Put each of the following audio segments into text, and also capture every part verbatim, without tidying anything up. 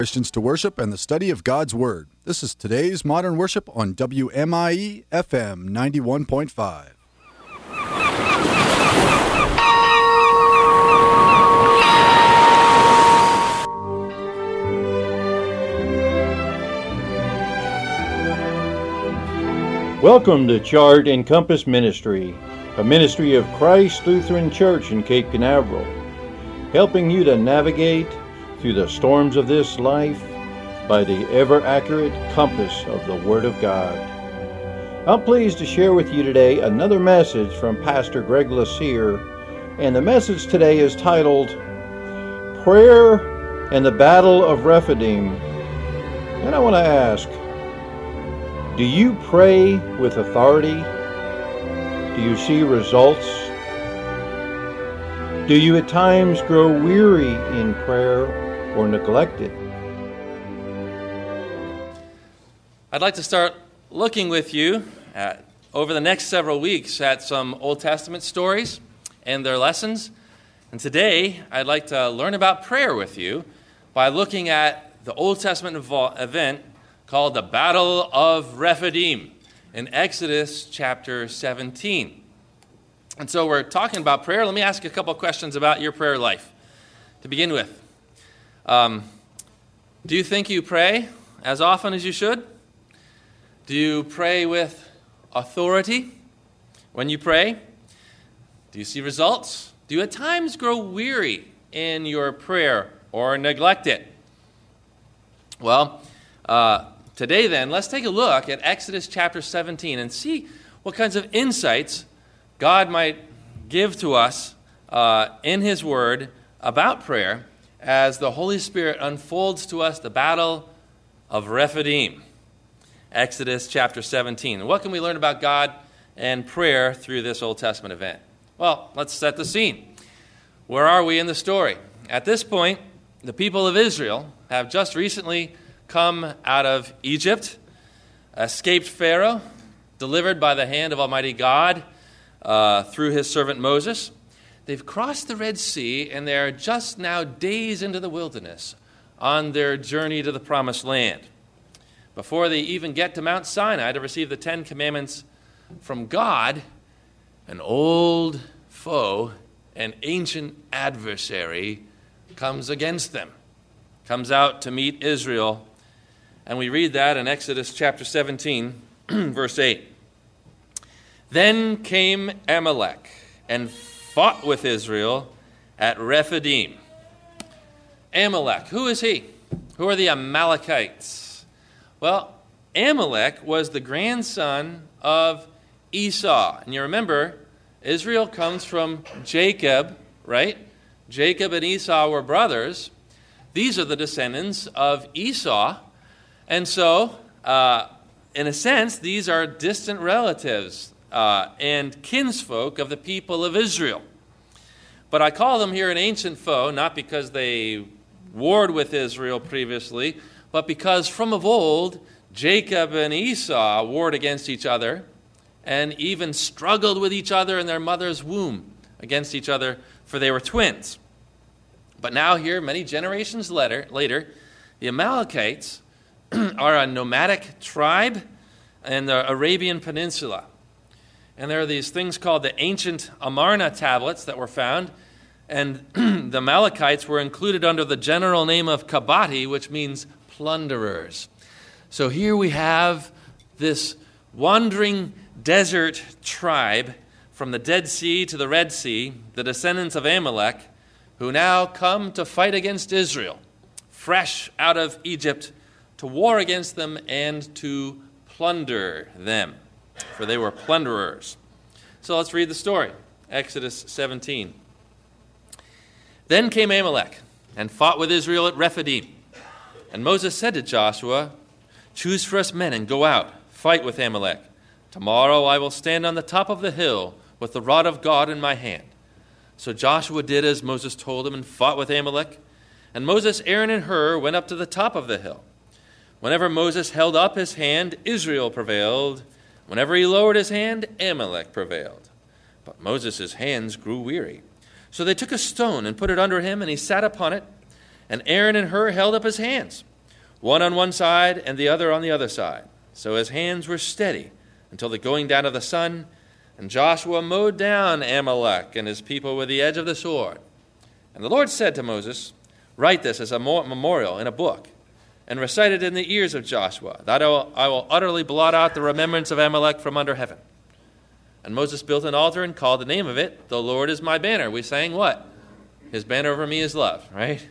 Christians to worship and the study of God's Word. This is today's Modern Worship on W M I E F M ninety-one point five. Welcome to Chart and Compass Ministry, a ministry of Christ Lutheran Church in Cape Canaveral, helping you to navigate through the storms of this life by the ever-accurate compass of the Word of God. I'm pleased to share with you today another message from Pastor Greg Lassere, and the message today is titled, Prayer and the Battle of Rephidim. And I want to ask, do you pray with authority? Do you see results? Do you at times grow weary in prayer or neglect it? I'd like to start looking with you at, over the next several weeks at some Old Testament stories and their lessons. And today, I'd like to learn about prayer with you by looking at the Old Testament evol- event called the Battle of Rephidim in Exodus chapter seventeen. And so we're talking about prayer. Let me ask you a couple of questions about your prayer life to begin with. Um, do you think you pray as often as you should? Do you pray with authority when you pray? Do you see results? Do you at times grow weary in your prayer or neglect it? Well, uh, today then, let's take a look at Exodus chapter seventeen and see what kinds of insights God might give to us uh, in His Word about prayer as the Holy Spirit unfolds to us the battle of Rephidim. Exodus chapter seventeen. And what can we learn about God and prayer through this Old Testament event? Well, let's set the scene. Where are we in the story? At this point, the people of Israel have just recently come out of Egypt, escaped Pharaoh, delivered by the hand of Almighty God uh, through his servant Moses. They've crossed the Red Sea, and they're just now days into the wilderness on their journey to the Promised Land. Before they even get to Mount Sinai to receive the Ten Commandments from God, an old foe, an ancient adversary, comes against them, comes out to meet Israel. And we read that in Exodus chapter seventeen, verse eight. Then came Amalek and fought with Israel at Rephidim. Amalek, who is he? Who are the Amalekites? Well, Amalek was the grandson of Esau. And you remember, Israel comes from Jacob, right? Jacob and Esau were brothers. These are the descendants of Esau. And so, uh, in a sense, these are distant relatives uh, and kinsfolk of the people of Israel. But I call them here an ancient foe, not because they warred with Israel previously, but because from of old, Jacob and Esau warred against each other and even struggled with each other in their mother's womb against each other, for they were twins. But now here, many generations later, later the Amalekites are a nomadic tribe in the Arabian Peninsula. And there are these things called the ancient Amarna tablets that were found, and the Amalekites were included under the general name of Kabati, which means plunderers. So here we have this wandering desert tribe from the Dead Sea to the Red Sea, the descendants of Amalek, who now come to fight against Israel, fresh out of Egypt, to war against them and to plunder them, for they were plunderers. So let's read the story. Exodus seventeen. Then came Amalek and fought with Israel at Rephidim. And Moses said to Joshua, choose for us men and go out, fight with Amalek. Tomorrow I will stand on the top of the hill with the rod of God in my hand. So Joshua did as Moses told him and fought with Amalek. And Moses, Aaron, and Hur went up to the top of the hill. Whenever Moses held up his hand, Israel prevailed. Whenever he lowered his hand, Amalek prevailed. But Moses' hands grew weary. So they took a stone and put it under him, and he sat upon it. And Aaron and Hur held up his hands. one on one side and the other on the other side. So his hands were steady until the going down of the sun, and Joshua mowed down Amalek and his people with the edge of the sword. And the Lord said to Moses, "Write this as a memorial in a book, and recite it in the ears of Joshua, that I will, I will utterly blot out the remembrance of Amalek from under heaven." And Moses built an altar and called the name of it, "The Lord is my banner." We sang what? His banner over me is love, right?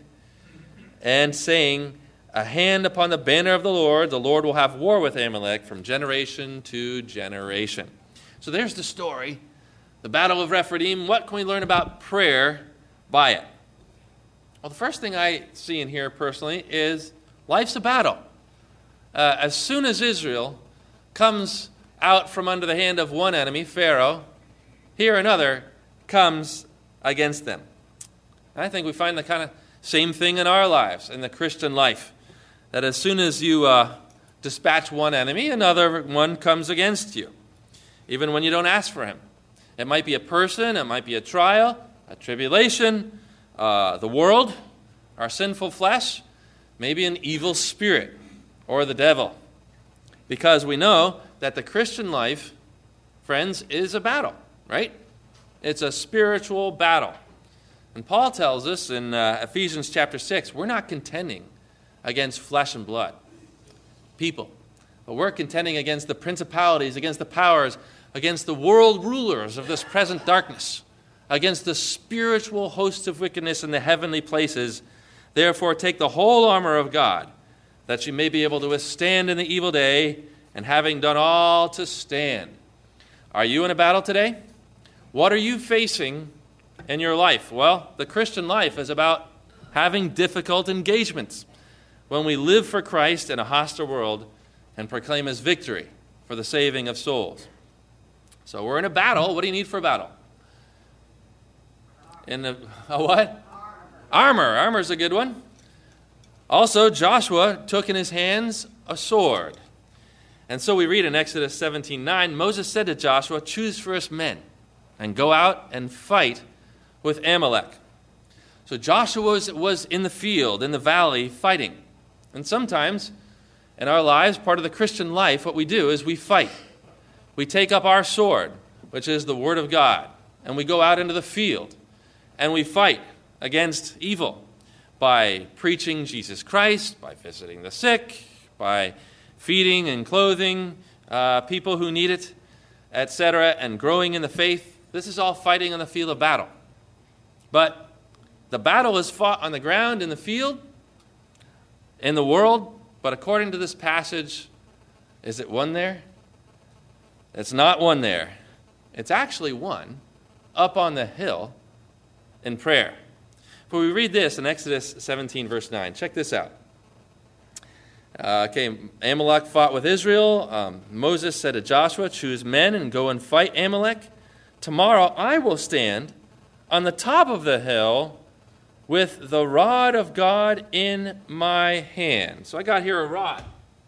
And saying, "A hand upon the banner of the Lord, the Lord will have war with Amalek from generation to generation." So there's the story, the Battle of Rephidim. What can we learn about prayer by it? Well, the first thing I see in here personally is life's a battle. Uh, as soon as Israel comes out from under the hand of one enemy, Pharaoh, here another comes against them. And I think we find the kind of same thing in our lives, in the Christian life, that as soon as you uh, dispatch one enemy, another one comes against you, even when you don't ask for him. It might be a person, it might be a trial, a tribulation, uh, the world, our sinful flesh, maybe an evil spirit or the devil. Because we know that the Christian life, friends, is a battle, right? It's a spiritual battle. And Paul tells us in uh, Ephesians chapter six, we're not contending against flesh and blood, people, but we're contending against the principalities, against the powers, against the world rulers of this present darkness, against the spiritual hosts of wickedness in the heavenly places. Therefore, take the whole armor of God, that you may be able to withstand in the evil day, and having done all, to stand. Are you in a battle today? What are you facing in your life? Well, the Christian life is about having difficult engagements when we live for Christ in a hostile world and proclaim his victory for the saving of souls. So we're in a battle. What do you need for a battle? In a, a what? Armor. Armor is a good one. Also, Joshua took in his hands a sword. And so we read in Exodus seventeen nine, Moses said to Joshua, "Choose for us men and go out and fight with Amalek." So Joshua was, was in the field, in the valley, fighting. And sometimes in our lives, part of the Christian life, what we do is we fight. We take up our sword, which is the Word of God, and we go out into the field, and we fight against evil by preaching Jesus Christ, by visiting the sick, by feeding and clothing uh, people who need it, et cetera, and growing in the faith. This is all fighting on the field of battle. But the battle is fought on the ground, in the field, in the world. But according to this passage, is it won there? It's not won there. It's actually won up on the hill in prayer. But we read this in Exodus seventeen, verse nine. Check this out. Uh, okay, Amalek fought with Israel. Um, Moses said to Joshua, "Choose men and go and fight Amalek. Tomorrow I will stand on the top of the hill with the rod of God in my hand." So I got here a rod,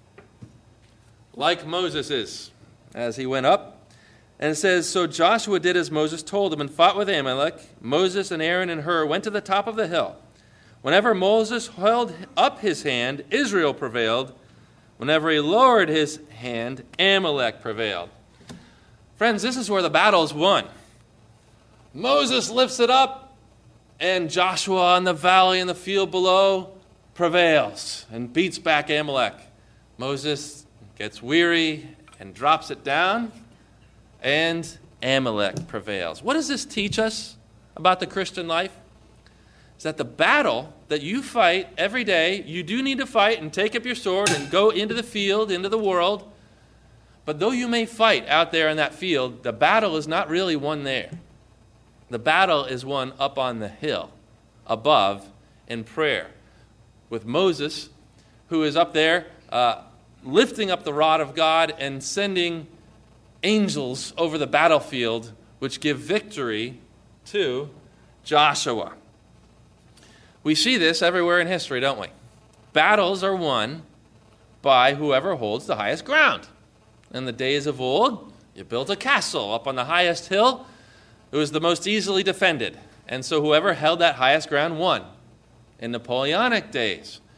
like Moses's, as he went up. And it says, "So Joshua did as Moses told him and fought with Amalek. Moses and Aaron and Hur went to the top of the hill. Whenever Moses held up his hand, Israel prevailed. Whenever he lowered his hand, Amalek prevailed." Friends, this is where the battle is won. Moses lifts it up, and Joshua in the valley in the field below prevails and beats back Amalek. Moses gets weary and drops it down, and Amalek prevails. What does this teach us about the Christian life? Is that the battle that you fight every day, you do need to fight and take up your sword and go into the field, into the world. But though you may fight out there in that field, the battle is not really won there. The battle is won up on the hill, above, in prayer, with Moses, who is up there uh, lifting up the rod of God and sending angels over the battlefield, which give victory to Joshua. We see this everywhere in history, don't we? Battles are won by whoever holds the highest ground. In the days of old, you built a castle up on the highest hill. It was the most easily defended. And so whoever held that highest ground won. In Napoleonic days,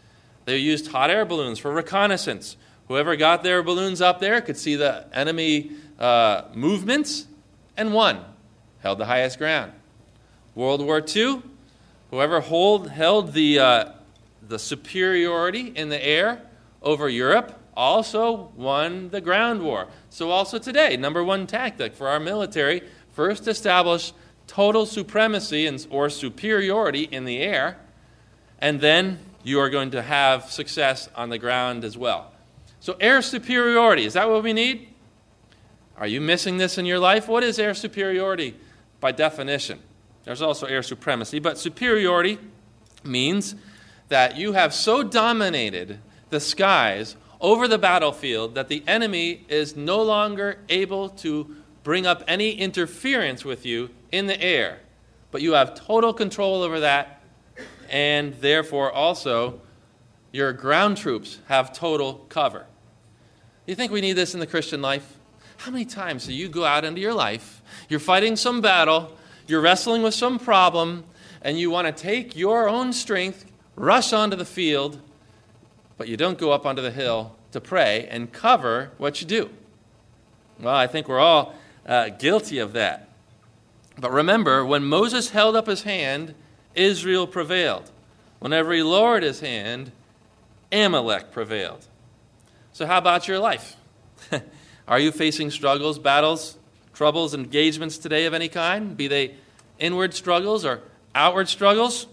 They used hot air balloons for reconnaissance. Whoever got their balloons up there could see the enemy uh, movements and won, held the highest ground. World War Two, whoever hold, held the, uh, the superiority in the air over Europe also won the ground war. So also today, number one tactic for our military, first establish total supremacy and, or superiority in the air, and then you are going to have success on the ground as well. So air superiority, is that what we need? Are you missing this in your life? What is air superiority by definition? There's also air supremacy, but superiority means that you have so dominated the skies over the battlefield that the enemy is no longer able to bring up any interference with you in the air. But you have total control over that, and therefore also your ground troops have total cover. Do you think we need this in the Christian life? How many times do you go out into your life, you're fighting some battle, you're wrestling with some problem, and you want to take your own strength, rush onto the field, but you don't go up onto the hill to pray and cover what you do? Well, I think we're all uh, guilty of that. But remember, when Moses held up his hand, Israel prevailed. Whenever he lowered his hand, Amalek prevailed. So how about your life? Are you facing struggles, battles, troubles, engagements today of any kind? Be they inward struggles or outward struggles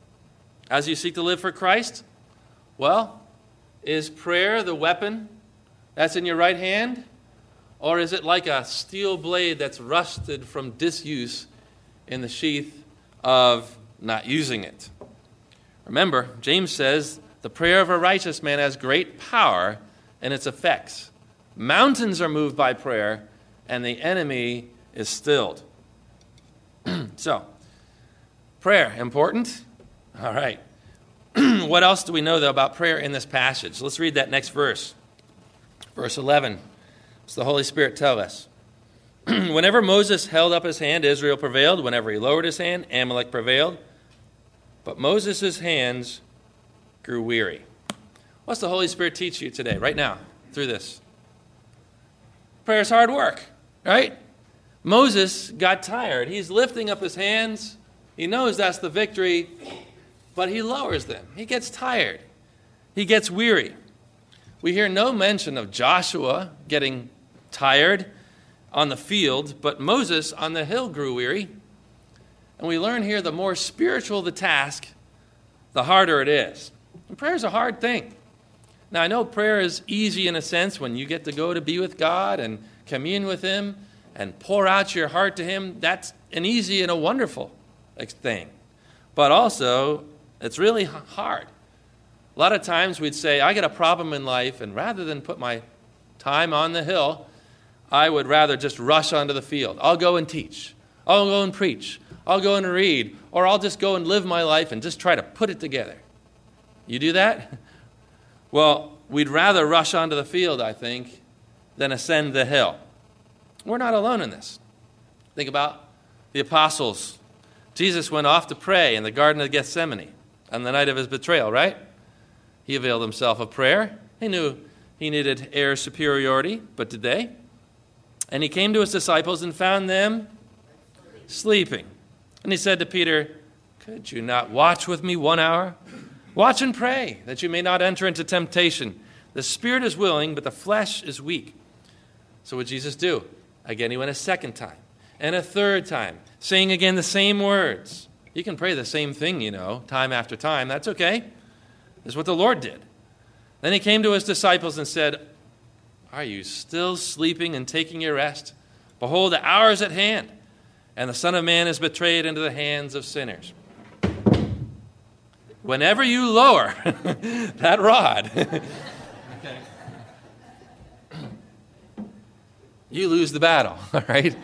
as you seek to live for Christ? Well, is prayer the weapon that's in your right hand? Or is it like a steel blade that's rusted from disuse in the sheath of not using it? Remember, James says, the prayer of a righteous man has great power in its effects. Mountains are moved by prayer, and the enemy is stilled. So, prayer, important? All right. What else do we know, though, about prayer in this passage? Let's read that next verse. Verse eleven. What's the Holy Spirit tell us? Whenever Moses held up his hand, Israel prevailed. Whenever he lowered his hand, Amalek prevailed. But Moses' hands grew weary. What's the Holy Spirit teach you today, right now, through this? Prayer is hard work, right? Moses got tired. He's lifting up his hands. He knows that's the victory, but he lowers them. He gets tired. He gets weary. We hear no mention of Joshua getting tired on the field, but Moses on the hill grew weary. And we learn here the more spiritual the task, the harder it is. And prayer is a hard thing. Now, I know prayer is easy in a sense when you get to go to be with God and commune with Him and pour out your heart to Him. That's an easy and a wonderful thing. But also, it's really hard. A lot of times we'd say, I got a problem in life, and rather than put my time on the hill, I would rather just rush onto the field. I'll go and teach. I'll go and preach. I'll go and read. Or I'll just go and live my life and just try to put it together. You do that? Well, we'd rather rush onto the field, I think, than ascend the hill. We're not alone in this. Think about the apostles. Jesus went off to pray in the Garden of Gethsemane on the night of his betrayal, right? He availed himself of prayer. He knew he needed air superiority, but did they? And he came to his disciples and found them sleeping. And he said to Peter, could you not watch with me one hour? Watch and pray, that you may not enter into temptation. The spirit is willing, but the flesh is weak. So what did Jesus do? Again, he went a second time, and a third time, saying again the same words. You can pray the same thing, you know, time after time. That's okay. That's what the Lord did. Then he came to his disciples and said, are you still sleeping and taking your rest? Behold, the hour is at hand, and the Son of Man is betrayed into the hands of sinners. Whenever you lower that rod, okay, you lose the battle, all right?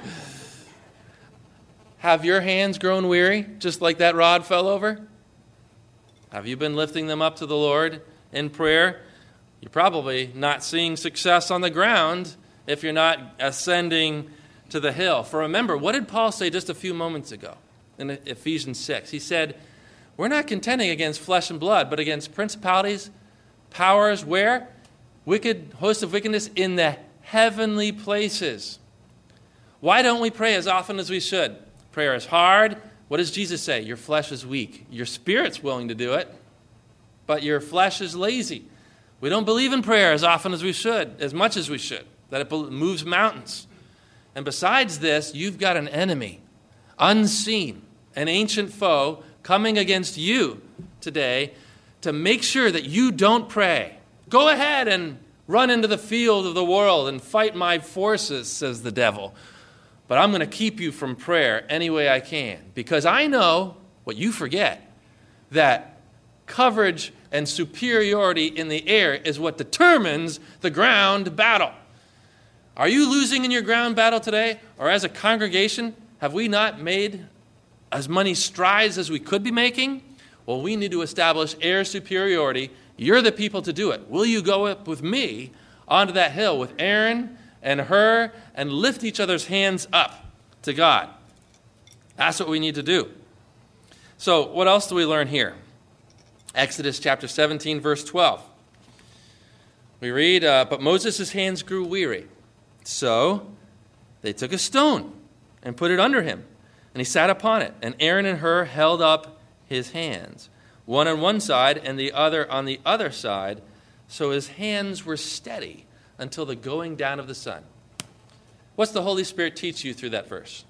Have your hands grown weary, just like that rod fell over? Have you been lifting them up to the Lord in prayer? You're probably not seeing success on the ground if you're not ascending to the hill. For remember, what did Paul say just a few moments ago in Ephesians six? He said, we're not contending against flesh and blood, but against principalities powers where? Wicked, hosts of wickedness in the heavenly places. Why don't we pray as often as we should? Prayer is hard. What does Jesus say? Your flesh is weak. Your spirit's willing to do it, but your flesh is lazy. We don't believe in prayer as often as we should, as much as we should, that it moves mountains. And besides this, you've got an enemy, unseen, an ancient foe coming against you today to make sure that you don't pray. Go ahead and run into the field of the world and fight my forces, says the devil. But I'm going to keep you from prayer any way I can, because I know what you forget, that coverage and superiority in the air is what determines the ground battle. Are you losing in your ground battle today? Or as a congregation, have we not made as many strides as we could be making? Well, we need to establish air superiority. You're the people to do it. Will you go up with me onto that hill with Aaron and Hur and lift each other's hands up to God? That's what we need to do. So what else do we learn here? Exodus chapter seventeen, verse twelve. We read, uh, but Moses' hands grew weary. So they took a stone and put it under him, and he sat upon it. And Aaron and Hur held up his hands, one on one side and the other on the other side, so his hands were steady until the going down of the sun. What's the Holy Spirit teach you through that verse?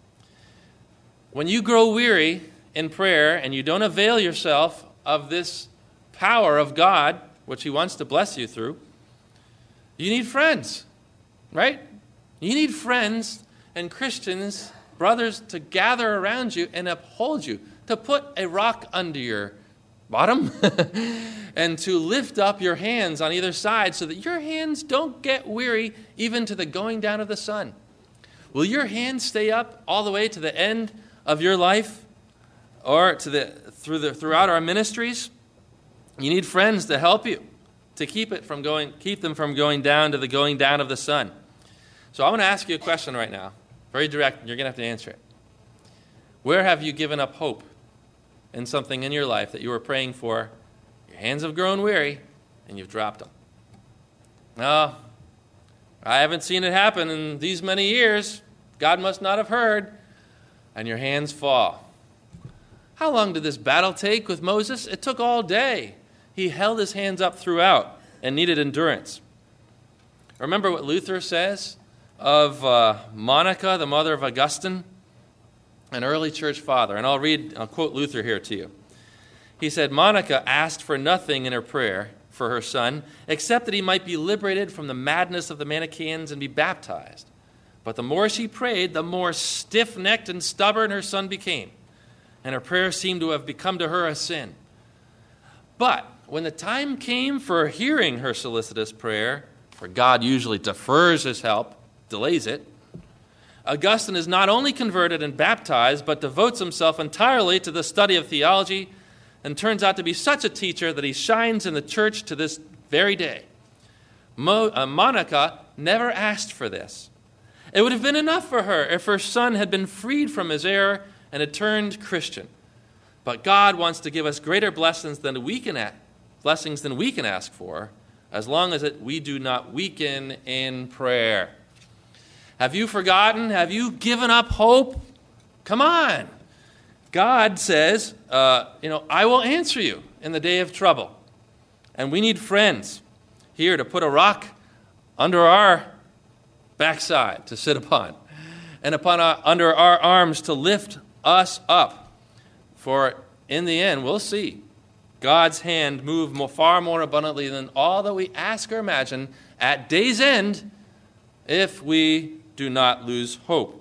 When you grow weary in prayer and you don't avail yourself of this power of God, which he wants to bless you through, you need friends, right? You need friends and Christians, brothers, to gather around you and uphold you, to put a rock under your bottom and to lift up your hands on either side so that your hands don't get weary even to the going down of the sun. Will your hands stay up all the way to the end of your life or to the through the throughout our ministries? You need friends to help you to keep it from going keep them from going down to the going down of the sun. So I want to ask you a question right now, very direct, and you're going to have to answer it. Where have you given up hope in something in your life that you were praying for? Your hands have grown weary, and you've dropped them. No, I haven't seen it happen in these many years. God must not have heard. And your hands fall. How long did this battle take with Moses? It took all day. He held his hands up throughout and needed endurance. Remember what Luther says of uh, Monica, the mother of Augustine, an early church father. And I'll read, I'll quote Luther here to you. He said, Monica asked for nothing in her prayer for her son, except that he might be liberated from the madness of the Manichaeans and be baptized. But the more she prayed, the more stiff-necked and stubborn her son became, and her prayer seemed to have become to her a sin. But when the time came for hearing her solicitous prayer, for God usually defers his help, delays it, Augustine is not only converted and baptized, but devotes himself entirely to the study of theology and turns out to be such a teacher that he shines in the church to this very day. Mo- uh, Monica never asked for this. It would have been enough for her if her son had been freed from his error and had turned Christian. But God wants to give us greater blessings than we can a- blessings than we can ask for, as long as it, we do not weaken in prayer. Have you forgotten? Have you given up hope? Come on. God says, uh, you know, I will answer you in the day of trouble. And we need friends here to put a rock under our backside to sit upon, and upon our, under our arms to lift us up. For in the end, we'll see God's hand move more, far more abundantly than all that we ask or imagine at day's end if we do not lose hope.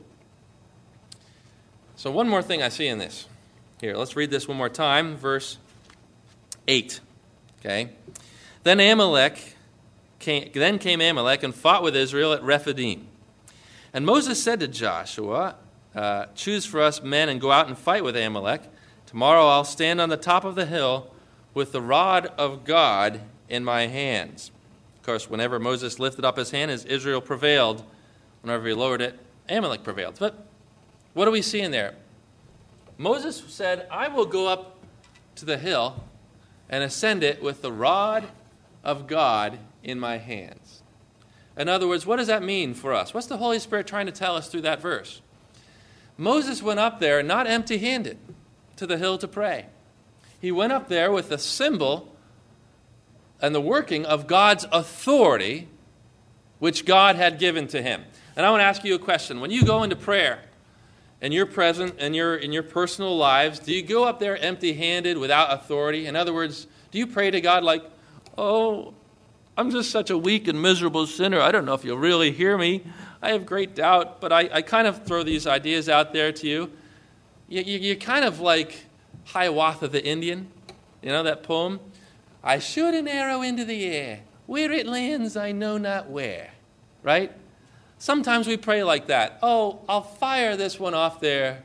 So one more thing I see in this. Here, let's read this one more time, verse eight. Okay. Then Amalek came, then came Amalek and fought with Israel at Rephidim. And Moses said to Joshua, uh, choose for us men and go out and fight with Amalek. Tomorrow I'll stand on the top of the hill with the rod of God in my hands. Of course, whenever Moses lifted up his hand, as Israel prevailed, whenever he lowered it, Amalek prevailed. But what do we see in there? Moses said, I will go up to the hill and ascend it with the rod of God in my hands. In other words, what does that mean for us? What's the Holy Spirit trying to tell us through that verse? Moses went up there not empty-handed to the hill to pray. He went up there with the symbol and the working of God's authority, which God had given to him. And I want to ask you a question. When you go into prayer in your present, in your, in your personal lives, do you go up there empty-handed without authority? In other words, do you pray to God like, oh, I'm just such a weak and miserable sinner. I don't know if you'll really hear me. I have great doubt, but I, I kind of throw these ideas out there to you. You, you. You're kind of like Hiawatha the Indian, you know that poem? I shoot an arrow into the air. Where it lands, I know not where. Right? Sometimes we pray like that. Oh, I'll fire this one off there.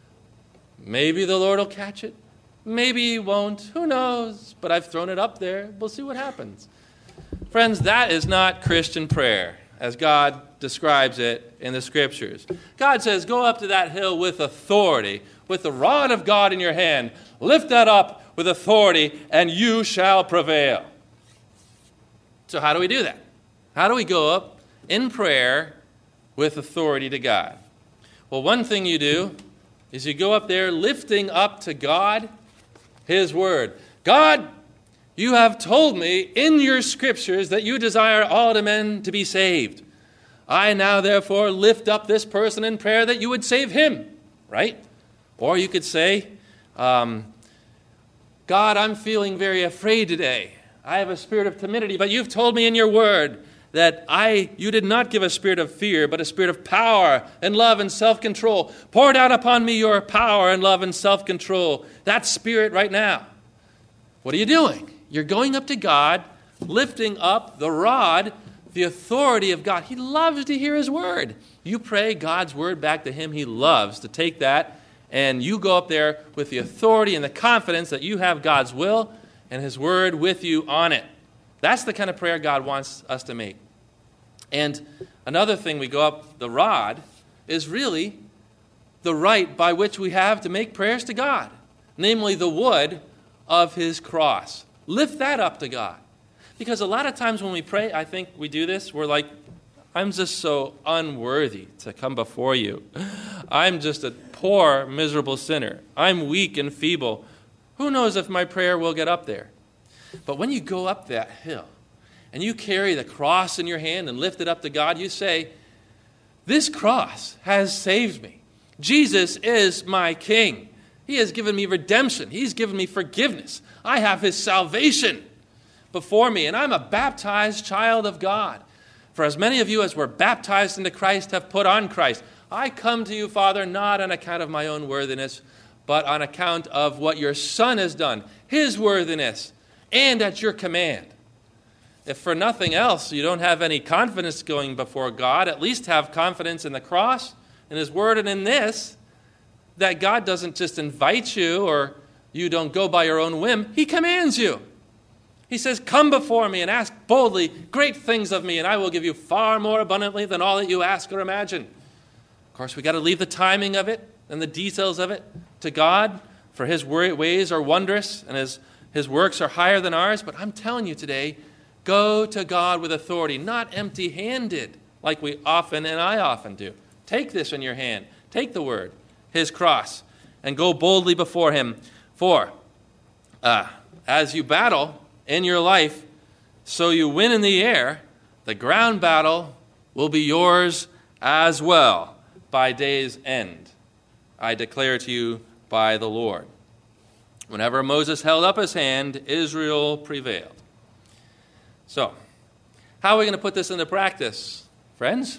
Maybe the Lord will catch it. Maybe he won't. Who knows? But I've thrown it up there. We'll see what happens. Friends, that is not Christian prayer, as God describes it in the Scriptures. God says, go up to that hill with authority, with the rod of God in your hand. Lift that up with authority, and you shall prevail. So how do we do that? How do we go up in prayer with authority to God? Well, one thing you do is you go up there lifting up to God his word. God, you have told me in your Scriptures that you desire all men to be saved. I now therefore lift up this person in prayer that you would save him, right? Or you could say, um, God, I'm feeling very afraid today. I have a spirit of timidity, but you've told me in your word that I, you did not give a spirit of fear, but a spirit of power and love and self-control. Pour down upon me your power and love and self-control. That spirit right now. What are you doing? You're going up to God, lifting up the rod, the authority of God. He loves to hear his word. You pray God's word back to him. He loves to take that, and you go up there with the authority and the confidence that you have God's will and his word with you on it. That's the kind of prayer God wants us to make. And another thing we go up the rod is really the right by which we have to make prayers to God, namely the wood of his cross. Lift that up to God. Because a lot of times when we pray, I think we do this, we're like, I'm just so unworthy to come before you. I'm just a poor, miserable sinner. I'm weak and feeble. Who knows if my prayer will get up there? But when you go up that hill and you carry the cross in your hand and lift it up to God, you say, this cross has saved me. Jesus is my King. He has given me redemption. He's given me forgiveness. I have his salvation before me, and I'm a baptized child of God. For as many of you as were baptized into Christ have put on Christ. I come to you, Father, not on account of my own worthiness, but on account of what your Son has done, his worthiness, and at your command. If for nothing else you don't have any confidence going before God, at least have confidence in the cross, in his word, and in this, that God doesn't just invite you or you don't go by your own whim. He commands you. He says, come before me and ask boldly great things of me, and I will give you far more abundantly than all that you ask or imagine. Of course, we got to leave the timing of it and the details of it to God, for his ways are wondrous and his, his works are higher than ours. But I'm telling you today, go to God with authority, not empty-handed like we often and I often do. Take this in your hand. Take the word, his cross, and go boldly before him. For uh, as you battle in your life, so you win in the air, the ground battle will be yours as well by day's end. I declare to you by the Lord. Whenever Moses held up his hand, Israel prevailed. So, how are we going to put this into practice, friends?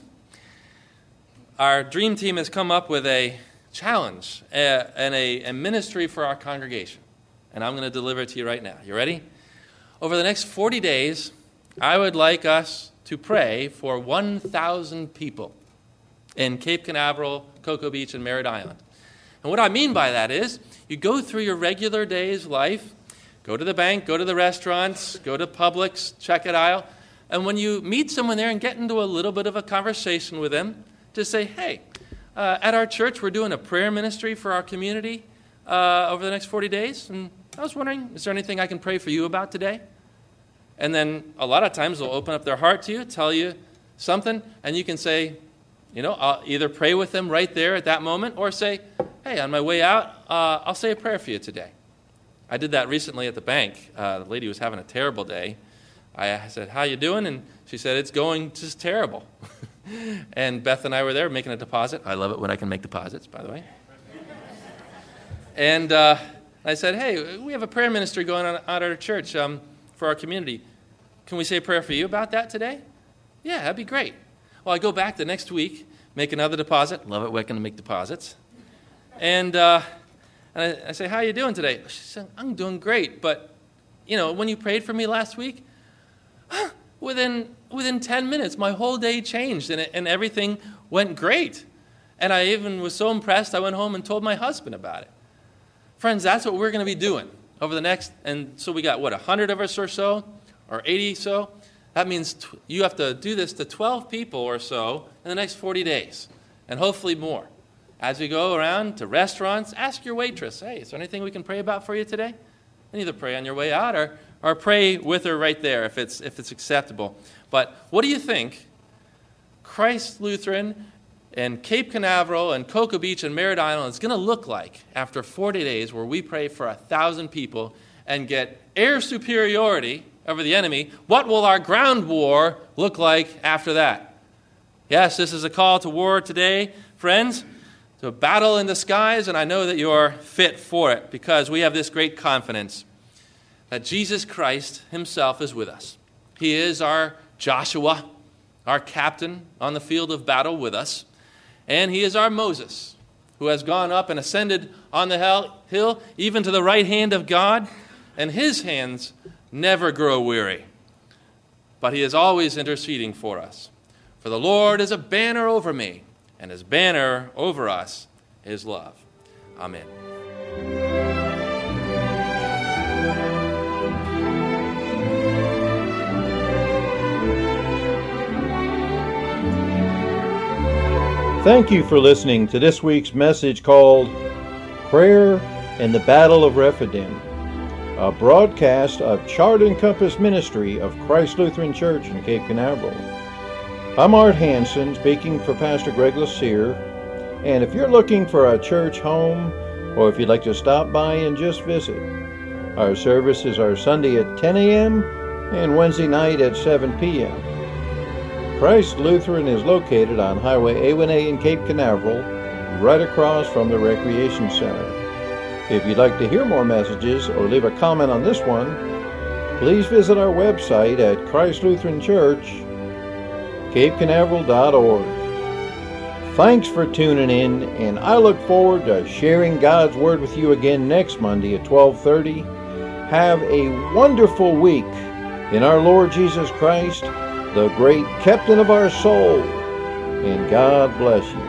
Our dream team has come up with a challenge uh, and a, a ministry for our congregation. And I'm going to deliver it to you right now. You ready? Over the next forty days, I would like us to pray for one thousand people in Cape Canaveral, Cocoa Beach, and Merritt Island. And what I mean by that is, you go through your regular day's life, go to the bank, go to the restaurants, go to Publix, check it out, and when you meet someone there and get into a little bit of a conversation with them, just say, hey, uh, at our church we're doing a prayer ministry for our community uh, over the next forty days, and I was wondering, is there anything I can pray for you about today? And then a lot of times they'll open up their heart to you, tell you something, and you can say, you know, I'll either pray with them right there at that moment or say, hey, on my way out, uh, I'll say a prayer for you today. I did that recently at the bank. Uh, the lady was having a terrible day. I said, how you doing? And she said, it's going just terrible. And Beth and I were there making a deposit. I love it when I can make deposits, by the way. And uh, I said, hey, we have a prayer ministry going on at our church um, for our community. Can we say a prayer for you about that today? Yeah, that'd be great. Well, I go back the next week, make another deposit. Love it when I can make deposits. And, uh, and I, I say, how are you doing today? She said, I'm doing great. But, you know, when you prayed for me last week, within within ten minutes, my whole day changed, and, it, and everything went great. And I even was so impressed, I went home and told my husband about it. Friends, that's what we're going to be doing over the next, and so we got, what, one hundred of us or so, or eighty so? That means t- you have to do this to twelve people or so in the next forty days, and hopefully more. As we go around to restaurants, ask your waitress, hey, is there anything we can pray about for you today? And either pray on your way out or, or pray with her right there if it's if it's acceptable. But what do you think Christ Lutheran and Cape Canaveral and Cocoa Beach and Merritt Island is going to look like after forty days where we pray for a thousand people and get air superiority over the enemy? What will our ground war look like after that? Yes, this is a call to war today, friends, to a battle in the skies, and I know that you are fit for it because we have this great confidence that Jesus Christ himself is with us. He is our Joshua, our captain on the field of battle with us, and he is our Moses, who has gone up and ascended on the hill, even to the right hand of God, and his hands never grow weary, but he is always interceding for us. For the Lord is a banner over me, and his banner over us is love. Amen. Thank you for listening to this week's message called Prayer and the Battle of Rephidim, a broadcast of Chart and Compass Ministry of Christ Lutheran Church in Cape Canaveral. I'm Art Hansen, speaking for Pastor Greg Lassere, and if you're looking for a church home, or if you'd like to stop by and just visit, our services are Sunday at ten a.m. and Wednesday night at seven p.m. Christ Lutheran is located on Highway A one A in Cape Canaveral, right across from the Recreation Center. If you'd like to hear more messages or leave a comment on this one, please visit our website at Christ Lutheran Church, cape canaveral dot org. Thanks for tuning in, and I look forward to sharing God's Word with you again next Monday at twelve thirty. Have a wonderful week in our Lord Jesus Christ, the great captain of our soul, and God bless you.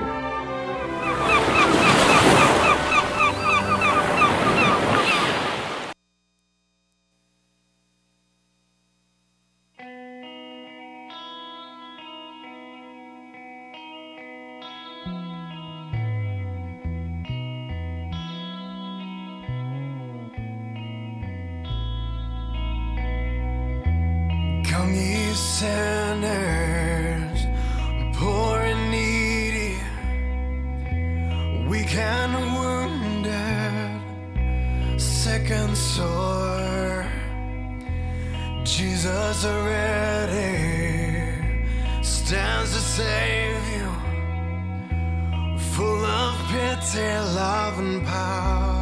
Come ye sinners, poor and needy, weak and wounded, sick and sore. Jesus already stands to save you, full of pity, love, and power.